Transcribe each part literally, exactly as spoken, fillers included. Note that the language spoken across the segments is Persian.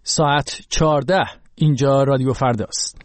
ساعت چهارده، اینجا رادیو فرداست.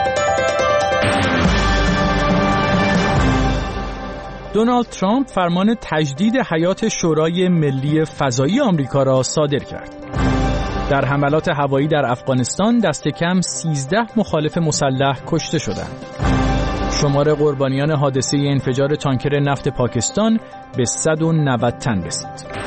دونالد ترامپ فرمان تجدید حیات شورای ملی فضایی آمریکا را صادر کرد. در حملات هوایی در افغانستان دست کم سیزده مخالف مسلح کشته شدند. شمار قربانیان حادثه انفجار تانکر نفت پاکستان به صد و نود تن رسید.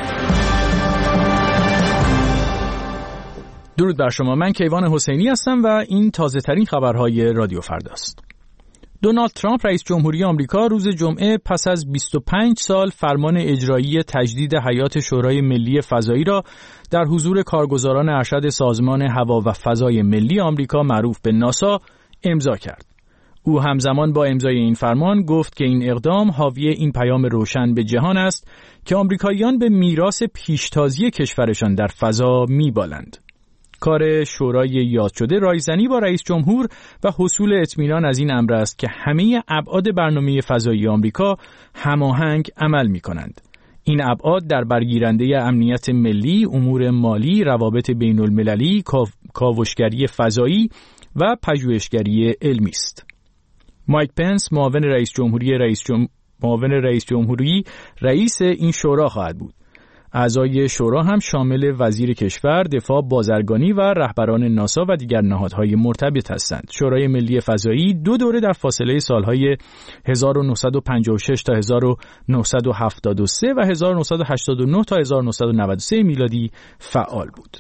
درود بر شما، من کیوان حسینی هستم و این تازه ترین خبرهای رادیو فرداست. دونالد ترامپ رئیس جمهوری آمریکا روز جمعه پس از بیست و پنج سال فرمان اجرایی تجدید حیات شورای ملی فضایی را در حضور کارگزاران ارشد سازمان هوا و فضای ملی آمریکا معروف به ناسا امضا کرد. او همزمان با امضای این فرمان گفت که این اقدام حاوی این پیام روشن به جهان است که آمریکاییان به میراث پیشتازی کشورشان در فضا میبالند. کار شورای یاد شده رایزنی با رئیس جمهور و حصول اطمینان از این امر است که همه ابعاد برنامه فضایی آمریکا هماهنگ عمل می کنند. این ابعاد در برگیرنده امنیت ملی، امور مالی، روابط بین المللی، کاوشگری فضایی و پژوهشگری علمی است. مایک پنس معاون رئیس جمهوری رئیس جم... معاون رئیس جمهوری رئیس این شورا خواهد بود. اعضای شورا هم شامل وزیر کشور، دفاع، بازرگانی و رهبران ناسا و دیگر نهادهای مرتبط هستند. شورای ملی فضایی دو دوره در فاصله سالهای هزار و نهصد و پنجاه و شش تا هزار و نهصد و هفتاد و سه و هزار و نهصد و هشتاد و نه تا هزار و نهصد و نود و سه میلادی فعال بود.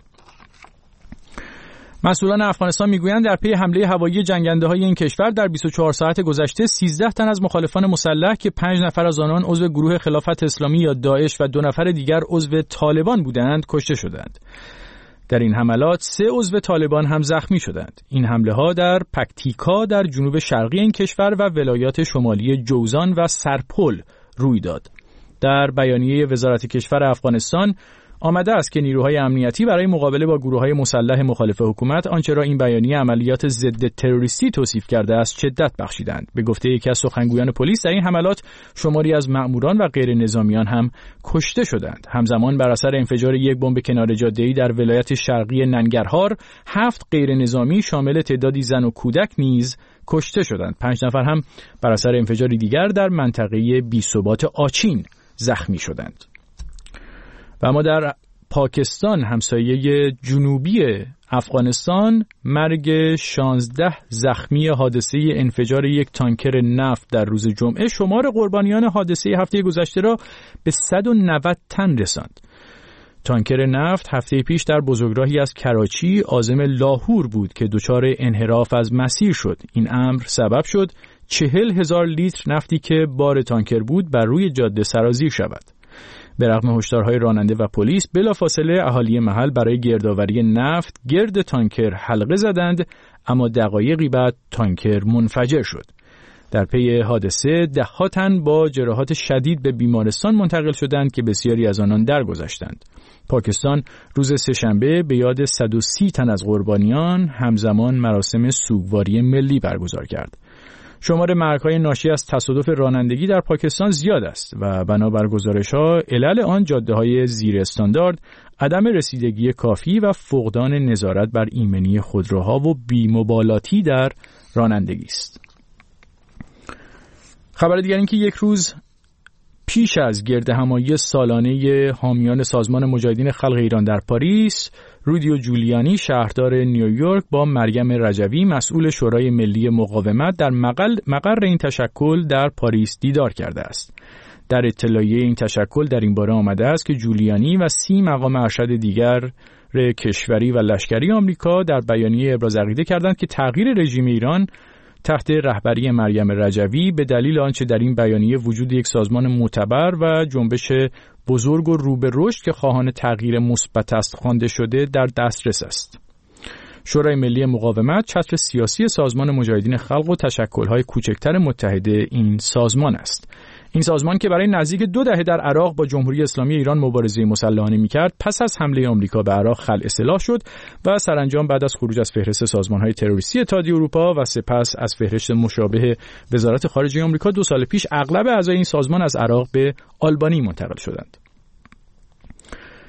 مسئولان افغانستان میگویند در پی حمله هوایی جنگنده‌های این کشور در بیست و چهار ساعت گذشته سیزده تن از مخالفان مسلح که پنج نفر از آنان عضو گروه خلافت اسلامی یا داعش و دو نفر دیگر عضو طالبان بودند کشته شدند. در این حملات سه عضو طالبان هم زخمی شدند. این حمله ها در پکتیکا در جنوب شرقی این کشور و ولایات شمالی جوزان و سرپل روی داد. در بیانیه وزارت کشور افغانستان آمده است که نیروهای امنیتی برای مقابله با گروه‌های مسلح مخالف حکومت آنچه را این بیانیه عملیات ضد تروریستی توصیف کرده است شدت بخشیدند. به گفته یکی از سخنگویان پلیس در این حملات شماری از مأموران و غیر نظامیان هم کشته شدند. همزمان بر اثر انفجار یک بمب کنار جاده‌ای در ولایت شرقی ننگرهار هفت غیر نظامی شامل تعدادی زن و کودک نیز کشته شدند. پنج نفر هم بر اثر انفجاری دیگر در منطقه بی‌ثبات آچین زخمی شدند. و اما در پاکستان همسایه جنوبی افغانستان مرگ شانزده زخمی حادثه انفجار یک تانکر نفت در روز جمعه شمار قربانیان حادثه هفته گذشته را به صد و نود تن رساند. تانکر نفت هفته پیش در بزرگراهی از کراچی عازم لاهور بود که دچار انحراف از مسیر شد. این امر سبب شد چهل هزار لیتر نفتی که بار تانکر بود بر روی جاده سرازیر شود. به رغم هشدارهای راننده و پلیس بلافاصله اهالی محل برای گردآوری نفت گرد تانکر حلقه زدند، اما دقایقی بعد تانکر منفجر شد. در پی حادثه ده‌ها تن با جراحات شدید به بیمارستان منتقل شدند که بسیاری از آنان درگذشتند. پاکستان روز سه‌شنبه به یاد صد و سی تن از قربانیان همزمان مراسم سوگواری ملی برگزار کرد. شمار مرگ‌های ناشی از تصادف رانندگی در پاکستان زیاد است و بنابر گزارش‌ها علل آن جاده‌های زیر استاندارد، عدم رسیدگی کافی و فقدان نظارت بر ایمنی خودروها و بی‌مبالاتی در رانندگی است. خبر دیگر این که یک روز پیش از گردهمایی سالانه حامیان سازمان مجاهدین خلق ایران در پاریس، رودیو جولیانی شهردار نیویورک با مریم رجوی مسئول شورای ملی مقاومت در مقر, مقر این تشکل در پاریس دیدار کرده است. در اطلاعیه این تشکل در این باره آمده است که جولیانی و سی مقام ارشد دیگر کشوری و لشکری آمریکا در بیانیه ابراز عقیده کردند که تغییر رژیم ایران تحت رهبری مریم رجوی به دلیل آنچه در این بیانیه وجود یک سازمان معتبر و جنبش بزرگ و رو به رشد که خواهان تغییر مثبت است خوانده شده در دسترس است. شورای ملی مقاومت چتر سیاسی سازمان مجاهدین خلق و تشکل‌های کوچکتر متحد این سازمان است. این سازمان که برای نزدیک دو دهه در عراق با جمهوری اسلامی ایران مبارزه مسلحانه می‌کرد، پس از حمله آمریکا به عراق خلع اصلاح شد و سرانجام بعد از خروج از فهرست سازمان‌های تروریستی اتحادیه اروپا و سپس از فهرست مشابه وزارت خارجه آمریکا دو سال پیش اغلب اعضای این سازمان از عراق به آلبانی منتقل شدند.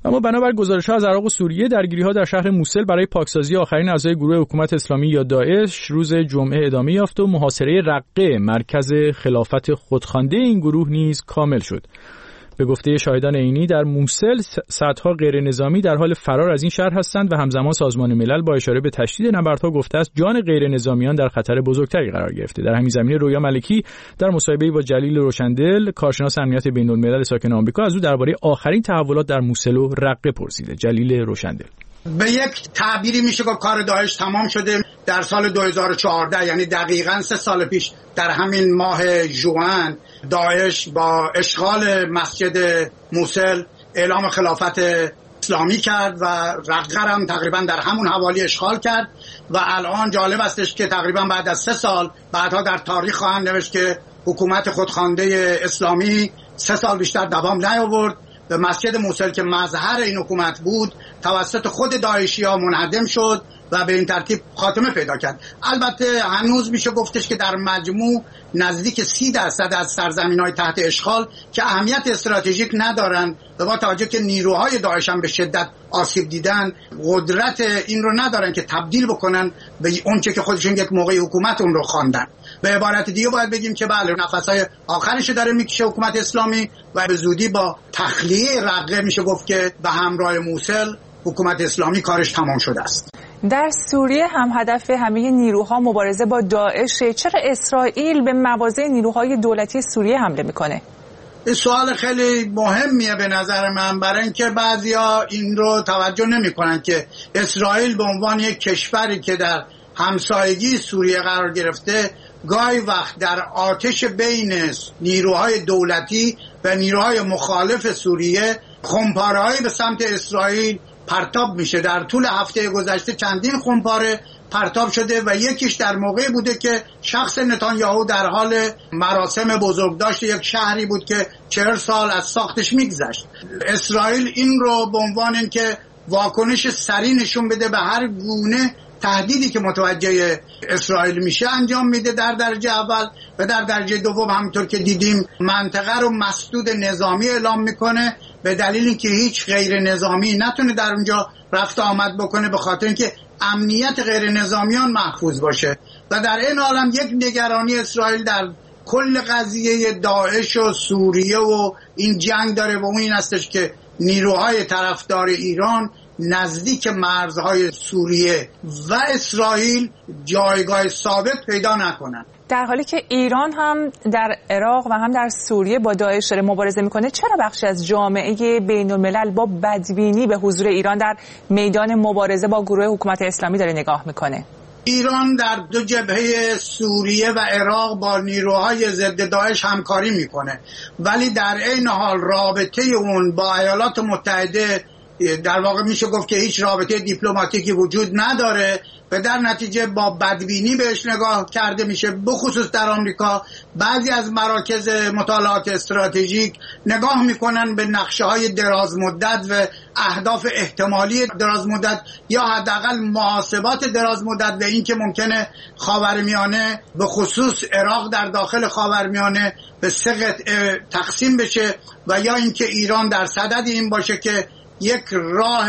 اما بنابر گزارش‌ها از عراق و سوریه، درگیری‌ها در شهر موسل برای پاکسازی آخرین اعضای گروه حکومت اسلامی یا داعش روز جمعه ادامه یافت و محاصره رقه، مرکز خلافت خودخوانده این گروه نیز کامل شد. به گفته شاهدان عینی، در موسل صدها غیر نظامی در حال فرار از این شهر هستند و همزمان سازمان ملل با اشاره به تشدید نبردها گفته است جان غیر نظامیان در خطر بزرگتری قرار گرفته. در همین زمینه رویا ملکی در مصاحبه‌ای با جلیل روشندل، کارشناس امنیت بین‌الملل ساکن آمریکا، از او درباره آخرین تحولات در موسل و رقه پرسیده. جلیل روشندل: به یک تعبیری میشه گفت کار داعش تمام شده. در سال دو هزار و چهارده، یعنی دقیقاً سه سال پیش، در همین ماه ژوئن، داعش با اشغال مسجد موسل اعلام خلافت اسلامی کرد و رقه هم تقریباً در همون حوالی اشغال کرد و الان جالب استش که تقریباً بعد از سه سال بعدها در تاریخ خواهند نوشت که حکومت خودخوانده اسلامی سه سال بیشتر دوام نیاورد. به مسجد موسل که مظهر این حکومت بود توسط خود داعشی‌ها منهدم شد و به این ترتیب خاتمه پیدا کرد. البته هنوز میشه گفتش که در مجموع نزدیک سی درصد از سرزمین‌های تحت اشغال که اهمیت استراتژیک ندارن و با توجه که نیروهای داعش هم به شدت آسیب دیدن، قدرت این رو ندارن که تبدیل بکنن به اونچه که خودشون یک موقع حکومت اون رو خواندن. به عبارت دیگه باید بگیم که بله، نفس‌های آخرش داره میکشه حکومت اسلامی و به زودی با تخلیه رقه میشه گفت که به همراه موسل حکومت اسلامی کارش تمام شده است. در سوریه هم هدف همه نیروها مبارزه با داعش. چرا اسرائیل به مواضع نیروهای دولتی سوریه حمله میکنه؟ این سوال خیلی مهمیه به نظر من، برای اینکه بعضیا این رو توجه نمیکنن که اسرائیل به عنوان یک کشوری که در همسایگی سوریه قرار گرفته، گاهی وقت در آتش بین نیروهای دولتی و نیروهای مخالف سوریه خمپاره‌ای به سمت اسرائیل پرتاب میشه. در طول هفته گذشته چندین خمپاره پرتاب شده و یکیش در موقعی بوده که شخص نتانیاهو در حال مراسم بزرگداشت یک شهری بود که چهل سال از ساختش میگذشت. اسرائیل این رو به عنوان اینکه واکنش سریع نشون بده به هر گونه تهدیدی که متوجه اسرائیل میشه انجام میده در درجه اول، و در درجه دوم همونطور که دیدیم منطقه رو مسدود نظامی اعلام میکنه به دلیل اینکه هیچ غیر نظامی نتونه در اونجا رفت آمد بکنه، به خاطر اینکه امنیت غیر نظامیان محفوظ باشه. و در این حال هم یک نگرانی اسرائیل در کل قضیه داعش و سوریه و این جنگ داره و اون این هستش که نیروهای طرفدار ایران نزدیک مرزهای سوریه و اسرائیل جایگاه ثابت پیدا نکنن. در حالی که ایران هم در عراق و هم در سوریه با داعش داره مبارزه میکنه، چرا بخشی از جامعه بین الملل با بدبینی به حضور ایران در میدان مبارزه با گروه حکومت اسلامی داره نگاه میکنه؟ ایران در دو جبهه سوریه و عراق با نیروهای ضد داعش همکاری میکنه، ولی در عین حال رابطه اون با ایالات متحده در واقع میشه گفت که هیچ رابطه دیپلماتیکی وجود نداره و در نتیجه با بدبینی بهش نگاه کرده میشه. بخصوص در آمریکا بعضی از مراکز مطالعات استراتژیک نگاه میکنن به نقشه های دراز مدت و اهداف احتمالی دراز مدت یا حداقل محاسبات دراز مدت و این که ممکنه خاورمیانه به خصوص عراق در داخل خاورمیانه به سه قطعه تقسیم بشه و یا اینکه ایران در صدد این باشه که یک راه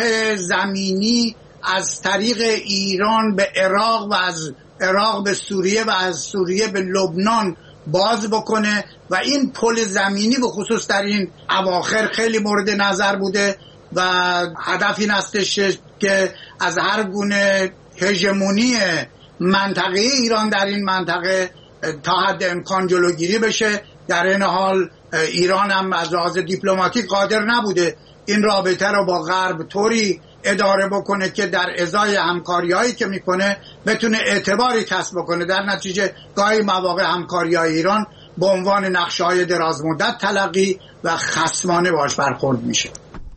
زمینی از طریق ایران به عراق و از عراق به سوریه و از سوریه به لبنان باز بکنه و این پل زمینی به خصوص در این اواخر خیلی مورد نظر بوده و هدف این هستش که از هر گونه هژمونی منطقه ایران در این منطقه تا حد امکان جلوگیری بشه. در این حال ایران هم از لحاظ دیپلماتیک قادر نبوده این رابطه رو با غرب طوری اداره بکنه که در ازای همکاری‌هایی که میکنه بتونه اعتباری کسب بکنه. در نتیجه گاهی مواقع همکاری‌های ایران به عنوان نقشه‌های دراز مدت تلقی و خصمانه باش برخورد میشه.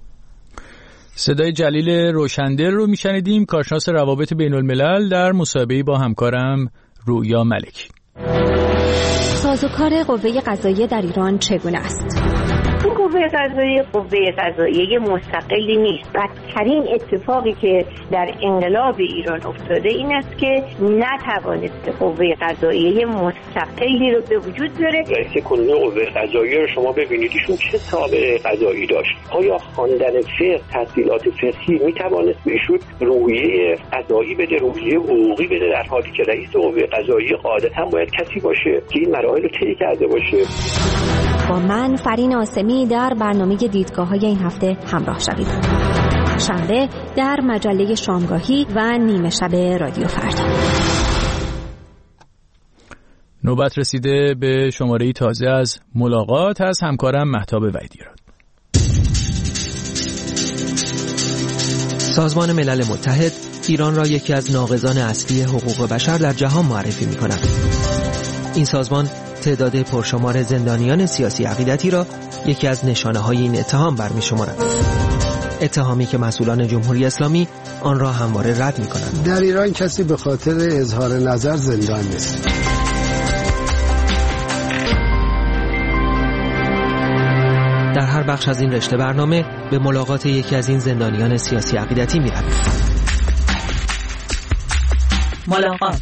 صدای جلیل روشندل رو میشنیدیم، کارشناس روابط بین الملل، در مصاحبه‌ای با همکارم رویا ملکی. سازوکار قوه قضاییه در ایران چگونه است؟ این قوه قضاییه قوه قضاییه مستقلی نیست. بدترین اتفاقی که در انقلاب ایران افتاده این است که نتوانست قوه قضاییه مستقلی رو به وجود بیاره. رئیس کنونی قوه قضاییه رو شما ببینید ایشون چه سابقه قضایی داشت. آیا خواندن فقه، تحصیلات فقهی میتوانست به ایشون روحیه قضایی بده، روحیه حقوقی بده، در حالی که رئیس قوه قضاییه قاعدتاً باید کسی باشه که این مراحل رو طی کرده باشه. با من فرین آسمی در برنامه دیدگاه‌های این هفته همراه شوید. شنبه در مجله شامگاهی و نیمه شب رادیو فردا. نوبت رسیده به شماره تازه از ملاقات از همکارم مهتاب وحیدی‌راد. سازمان ملل متحد ایران را یکی از ناقضان اصلی حقوق بشر در جهان معرفی می‌کند. این سازمان تعداد پرشمار زندانیان سیاسی عقیدتی را یکی از نشانه‌های این اتهام برمی‌شمارد. اتهامی که مسئولان جمهوری اسلامی آن را همواره رد می‌کنند. در ایران کسی به خاطر اظهار نظر زندان نیست. در هر بخش از این رشته برنامه به ملاقات یکی از این زندانیان سیاسی عقیدتی می‌رویم. ملاقات.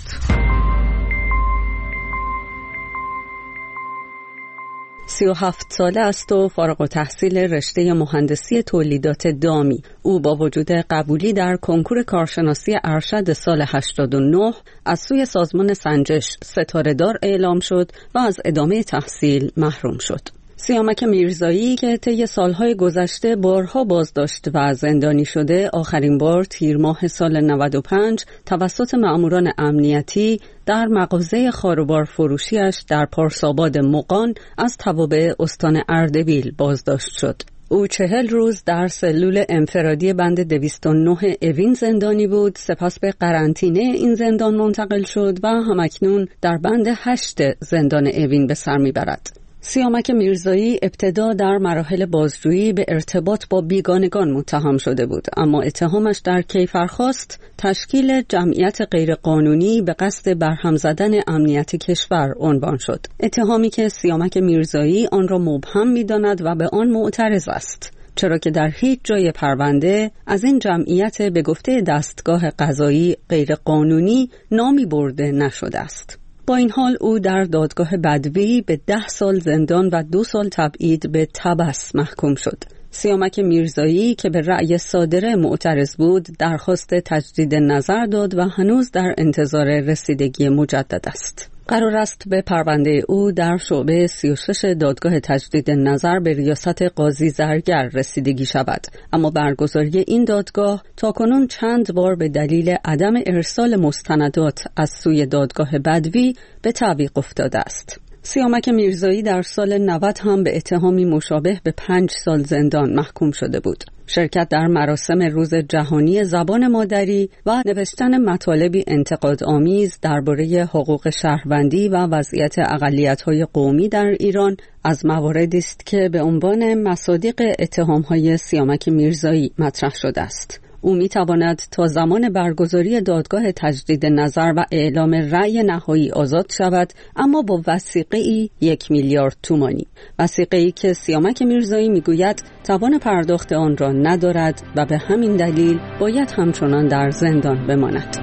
سی و هفت ساله است و فارغ التحصیل رشته مهندسی تولیدات دامی. او با وجود قبولی در کنکور کارشناسی ارشد سال هشتاد و نه از سوی سازمان سنجش ستاره‌دار اعلام شد و از ادامه تحصیل محروم شد. سیامک میرزایی که طی سالهای گذشته بارها بازداشت و زندانی شده، آخرین بار تیر ماه سال نود و پنج توسط مأموران امنیتی در مغازه خاروبار فروشیش در پارساباد مقان از توابع استان اردبیل بازداشت شد. او چهل روز در سلول انفرادی بند دویست و نه اوین زندانی بود، سپس به قرنطینه این زندان منتقل شد و همکنون در بند هشت زندان اوین به سر میبرد. سیامک میرزایی ابتدا در مراحل بازجویی به ارتباط با بیگانگان متهم شده بود، اما اتهامش در کیفرخواست تشکیل جمعیت غیرقانونی به قصد برهم زدن امنیت کشور عنوان شد. اتهامی که سیامک میرزایی آن را مبهم می‌داند و به آن معترض است، چرا که در هیچ جای پرونده از این جمعیت به گفته دستگاه قضایی غیرقانونی نامی برده نشده است. با این حال او در دادگاه بدوی به ده سال زندان و دو سال تبعید به تبس محکوم شد. سیامک میرزایی که به رأی صادره معترض بود، درخواست تجدید نظر داد و هنوز در انتظار رسیدگی مجدد است. قرار است به پرونده او در شعبه سی و شش دادگاه تجدید نظر به ریاست قاضی زرگر رسیدگی شود، اما برگزاری این دادگاه تاکنون چند بار به دلیل عدم ارسال مستندات از سوی دادگاه بدوی به تعویق افتاده است. سیامک میرزایی در سال نود هم به اتهامی مشابه به پنج سال زندان محکوم شده بود. شرکت در مراسم روز جهانی زبان مادری و نوشتن مطالبی انتقادآمیز درباره حقوق شهروندی و وضعیت اقلیت‌های قومی در ایران از مواردی است که به عنوان مصادیق اتهام‌های سیامک میرزایی مطرح شده است. او می‌تواند تا زمان برگزاری دادگاه تجدید نظر و اعلام رأی نهایی آزاد شود، اما با وثیقه‌ای یک میلیارد تومانی. وثیقه‌ای که سیامک میرزایی میگوید توان پرداخت آن را ندارد و به همین دلیل باید همچنان در زندان بماند.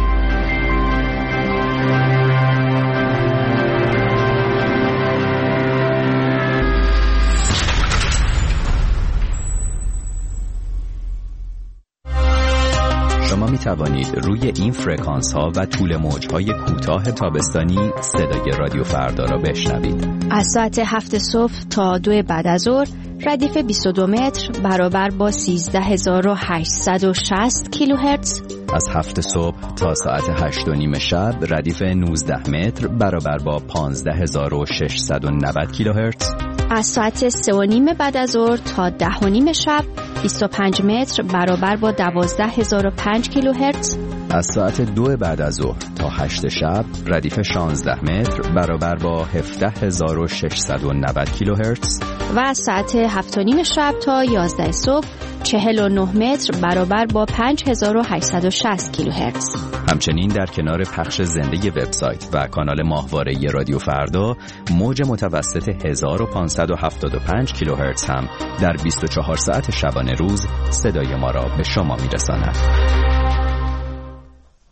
شما می توانید روی این فرکانس ها و طول موج های کوتاه تابستانی صدای رادیو فردا را بشنوید. از ساعت هفت صبح تا دو بعد از ظهر ردیف بیست و دو متر برابر با سیزده هزار و هشتصد و شصت کیلوهرتز. از هفت صبح تا ساعت هشت و نیم شب ردیف نوزده متر برابر با پانزده هزار و ششصد و نود کیلوهرتز. از ساعت سه و نیم بعد از ظهر تا ده و نیم شب بیست و پنج متر برابر با دوازده هزار و پنج کیلوهرتز. از ساعت دو بعد از ظهر تا هشت شب ردیف شانزده متر برابر با هفده هزار و ششصد و نود کیلوهرتز. و از ساعت هفت و نیم شب تا یازده صبح چهل و نه متر برابر با پنج هزار و هشتصد و شصت کیلوهرتز. همچنین در کنار پخش زنده وبسایت و کانال ماهواره رادیو فردا، موج متوسط هزار و پانصد و هفتاد و پنج کیلوهرتز هم در بیست و چهار ساعت شبانه روز صدای ما را به شما میرساند.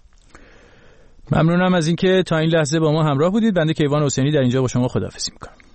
ممنونم از اینکه تا این لحظه با ما همراه بودید. بنده کیوان حسینی در اینجا با شما خداحافظی میکنم.